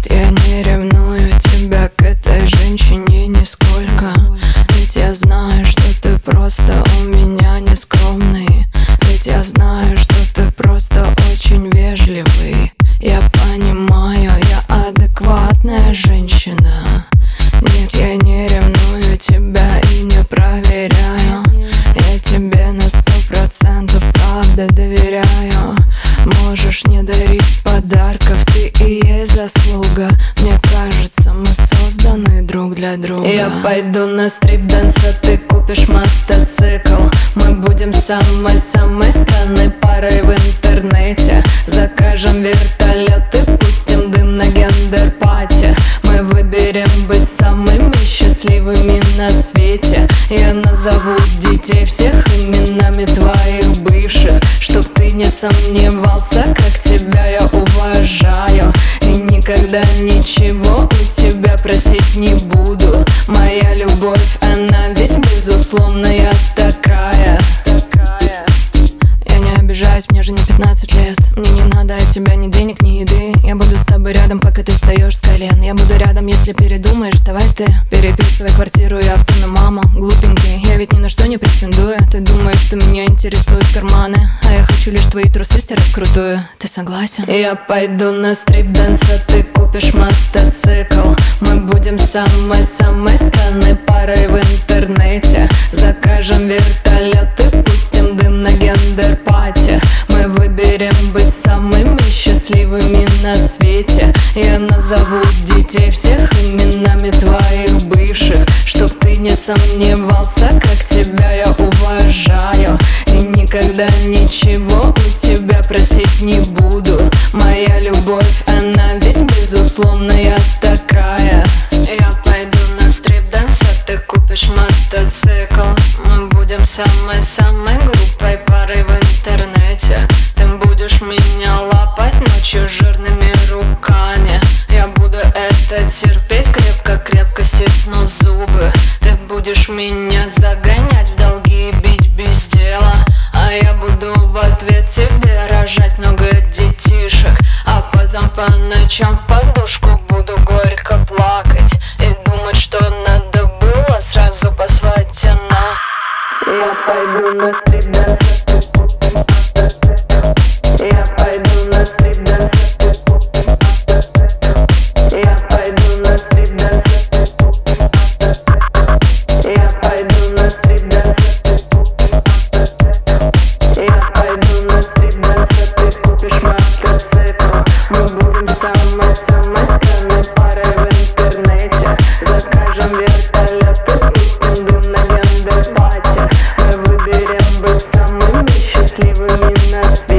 Нет, я не ревную тебя к этой женщине нисколько. Ведь я знаю, что ты просто у меня не скромный. Ведь я знаю, что ты просто очень вежливый. Я понимаю, я адекватная женщина. Нет, я не ревную тебя и не проверяю. Я тебе на 100% правда доверяю. Можешь не дарить подарков, ты и есть заслуга. Мне кажется, мы созданы друг для друга. Я пойду на стрип-дэнс, а ты купишь мотоцикл. Мы будем самой-самой странной парой в интернете. Закажем вертолет и пустим дым на гендер-пати. Мы выберем быть самыми счастливыми на свете. Я назову детей всех именами твоих бывших, чтоб ты не сомневался, как тебя я уважаю. И никогда ничего у тебя просить не буду. Моя любовь, она ведь безусловная такая. Я не обижаюсь, мне же не 15 лет. Мне не надо от тебя ни денег, ни еды. Я буду с тобой рядом, пока ты встаешь с колен. Я буду рядом, если передумаешь, вставай ты. Переписывай квартиру и авто на маму. Глупенький, я ведь ни на что не претендую. Ты думаешь, что меня интересуют карманы, а я хочу лишь твои трусы стирать вкрутую. Ты согласен? Я пойду на стрип-дэнс, а ты купишь мотоцикл. Мы будем самой-самой странной парой в интернете. Закажем вертолет и пустим дым на гендер-пати. Мы выберем быть самыми счастливыми на свете. Я назову детей всех именами твоих бывших, чтоб ты не сомневался, как тебя я уважаю. И никогда ничего у тебя просить не буду. Моя любовь, она ведь безусловная такая. Я пойду на стрип-дэнс, а ты купишь мотоцикл. Мы будем самой-самой глупой парой в интернете. Ты будешь меня лапать ночью жирными руками. Я буду это терпеть, крепко-крепко стиснув зубы. Ты будешь меня загонять в долги и бить без дела. А я буду в ответ тебе рожать много детишек. А потом по ночам в подушку буду горько плакать и думать, что надо было сразу послать тебя на. Я пойду на стрип-дэнс, я пойду на стрип-дэнс, я пойду на стрип-дэнс, я пойду на стрип-дэнс, я пойду на стрип-дэнс, а ты купишь мотоцикл. Мы будем самой-самой странной парой в интернете. Закажем вертолет и пустим дым на гендер-пати. Мы выберем быть самыми счастливыми на свете.